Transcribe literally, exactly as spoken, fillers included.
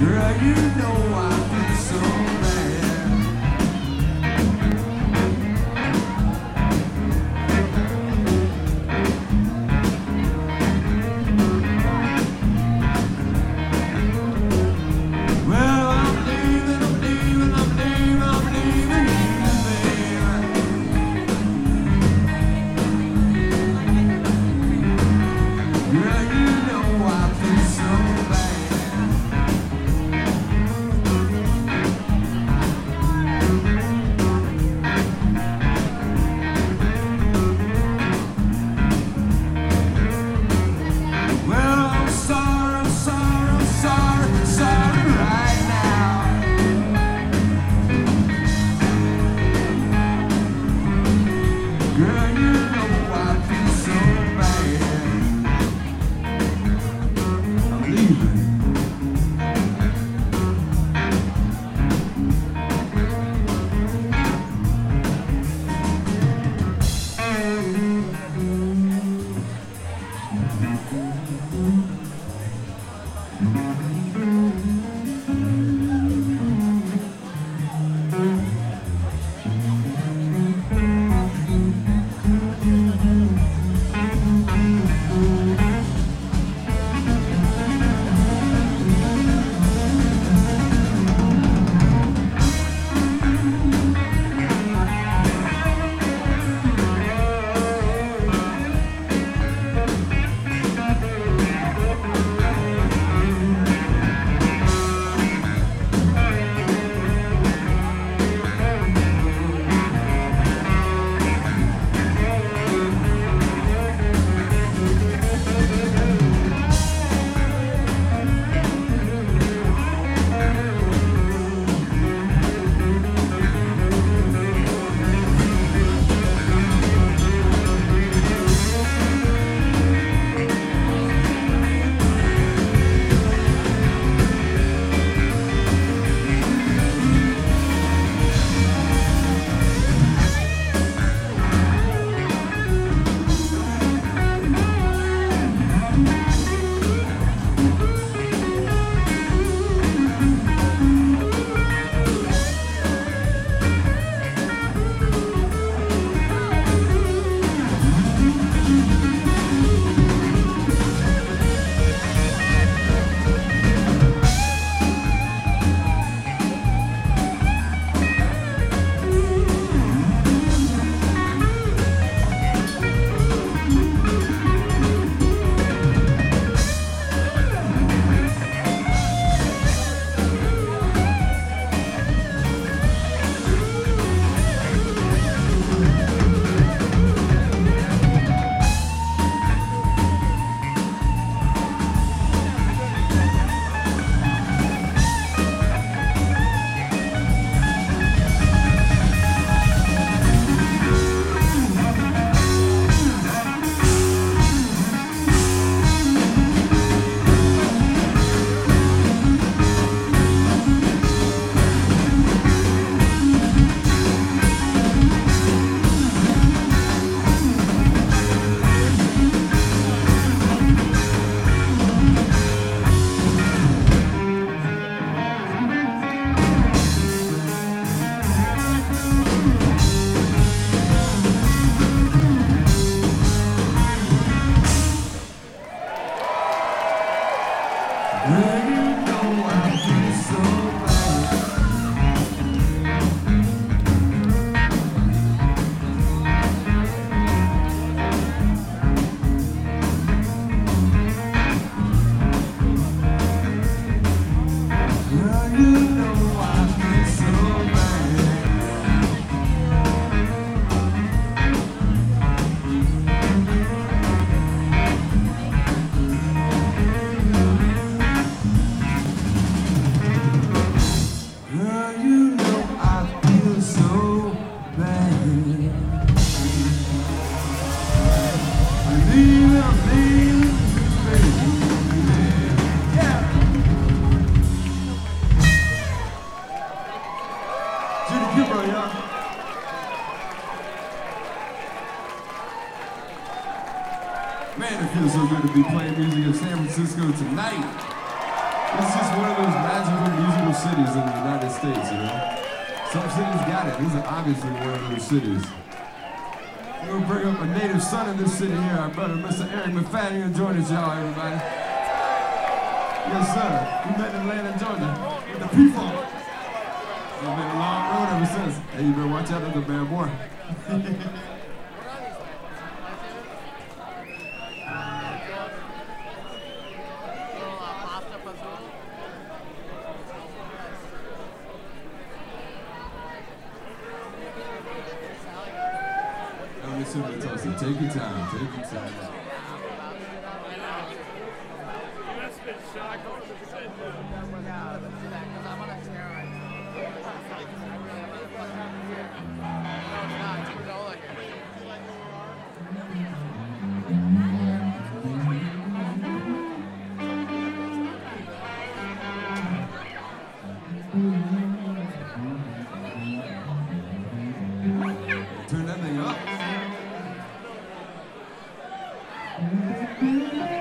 Girl, you know I feel so bad. Well, I'm leaving, I'm leaving, I'm leaving, I'm leaving you, babe. Girl, you know I feel so bad. Well, I'm sorry, I'm sorry, I'm sorry, sorry right now. Girl, you know I feel so bad. I'm leaving. Girl, you know I feel so bad. Girl, you know I feel so bad. Girl, you know I feel so bad. I'm leaving, I'm leaving, baby. Yeah. Judy Kimbrough, y'all. Man, it feels so good to be playing music in San Francisco tonight. It's just one of those magical musical cities in the United States, you know? Some cities got it. This is obviously one of those cities. We're gonna bring up a native son of this city here, our brother, Mister Eric McFadden, gonna join us, y'all, everybody. Yes, sir. We met in Atlanta, Georgia, with the P-Funk. It's been a long road ever since. Hey, you better watch out, there's a bad boy. Take your time, take your time. Turn that thing up.